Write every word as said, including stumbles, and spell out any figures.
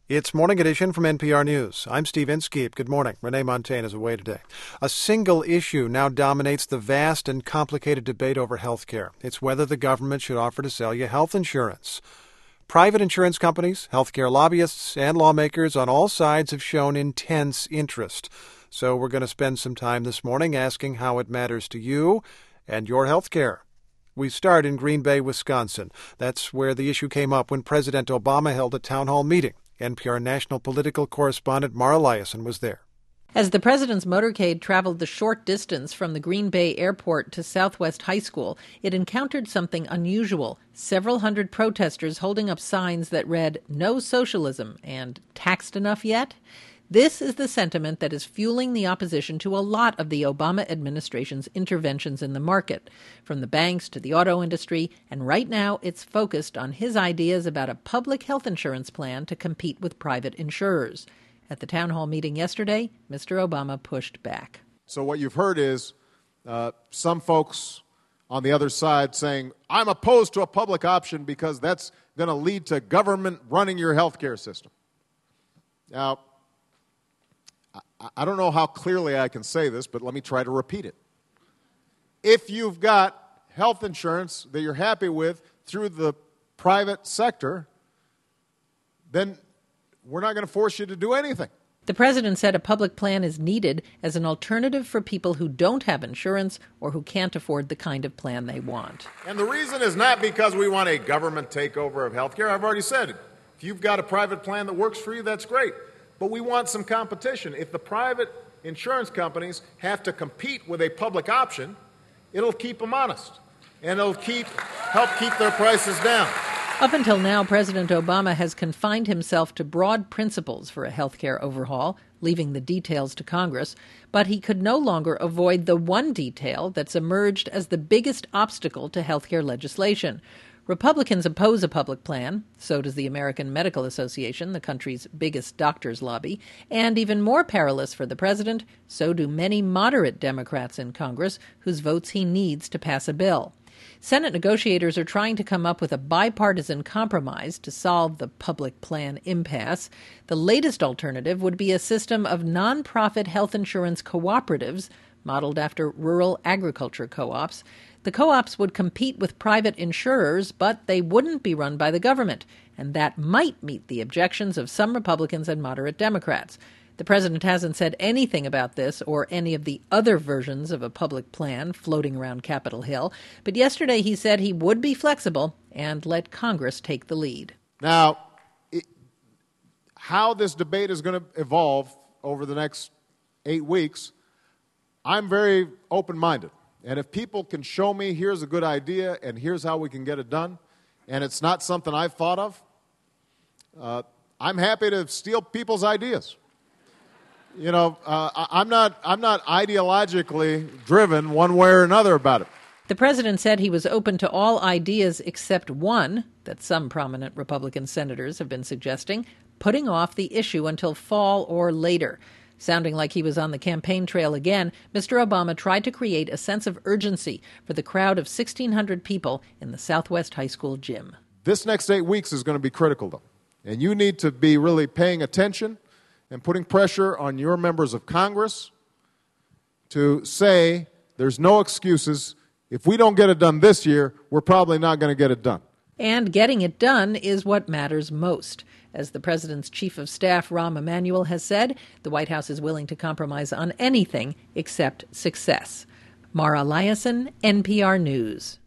It's Morning Edition from N P R News. I'm Steve Inskeep. Good morning. Renee Montagne is away today. A single issue now dominates the vast and complicated debate over health care. It's whether the government should offer to sell you health insurance. Private insurance companies, healthcare lobbyists, and lawmakers on all sides have shown intense interest. So we're going to spend some time this morning asking how it matters to you and your health care. We start in Green Bay, Wisconsin. That's where the issue came up when President Obama held a town hall meeting. N P R national political correspondent Mara Liasson was there. As the president's motorcade traveled the short distance from the Green Bay airport to Southwest High School, it encountered something unusual. Several hundred protesters holding up signs that read, "No socialism" and "Taxed enough yet?" This is the sentiment that is fueling the opposition to a lot of the Obama administration's interventions in the market, from the banks to the auto industry, and right now it's focused on his ideas about a public health insurance plan to compete with private insurers. At the town hall meeting yesterday, Mister Obama pushed back. So what you've heard is uh, some folks on the other side saying, I'm opposed to a public option because that's going to lead to government running your health care system. Now, I don't know how clearly I can say this, but let me try to repeat it. If you've got health insurance that you're happy with through the private sector, then we're not going to force you to do anything. The president said a public plan is needed as an alternative for people who don't have insurance or who can't afford the kind of plan they want. And the reason is not because we want a government takeover of health care. I've already said it. If you've got a private plan that works for you, that's great. But we want some competition. If the private insurance companies have to compete with a public option, it'll keep them honest, and it'll keep help keep their prices down. Up until now, President Obama has confined himself to broad principles for a health care overhaul, leaving the details to Congress. But he could no longer avoid the one detail that's emerged as the biggest obstacle to health care legislation. Republicans oppose a public plan, so does the American Medical Association, the country's biggest doctors' lobby, and even more perilous for the president, so do many moderate Democrats in Congress whose votes he needs to pass a bill. Senate negotiators are trying to come up with a bipartisan compromise to solve the public plan impasse. The latest alternative would be a system of nonprofit health insurance cooperatives, modeled after rural agriculture co-ops. The co-ops would compete with private insurers, but they wouldn't be run by the government, and that might meet the objections of some Republicans and moderate Democrats. The president hasn't said anything about this or any of the other versions of a public plan floating around Capitol Hill, but yesterday he said he would be flexible and let Congress take the lead. Now, it, how this debate is going to evolve over the next eight weeks, I'm very open-minded. And if people can show me here's a good idea and here's how we can get it done, and it's not something I've thought of, uh, I'm happy to steal people's ideas. You know, uh, I, I'm not I'm not ideologically driven one way or another about it. The president said he was open to all ideas except one that some prominent Republican senators have been suggesting, putting off the issue until fall or later. Sounding like he was on the campaign trail again, Mister Obama tried to create a sense of urgency for the crowd of sixteen hundred people in the Southwest High School gym. This next eight weeks is going to be critical, though. And you need to be really paying attention and putting pressure on your members of Congress to say there's no excuses. If we don't get it done this year, we're probably not going to get it done. And getting it done is what matters most. As the president's chief of staff, Rahm Emanuel, has said, the White House is willing to compromise on anything except success. Mara Liasson, N P R News.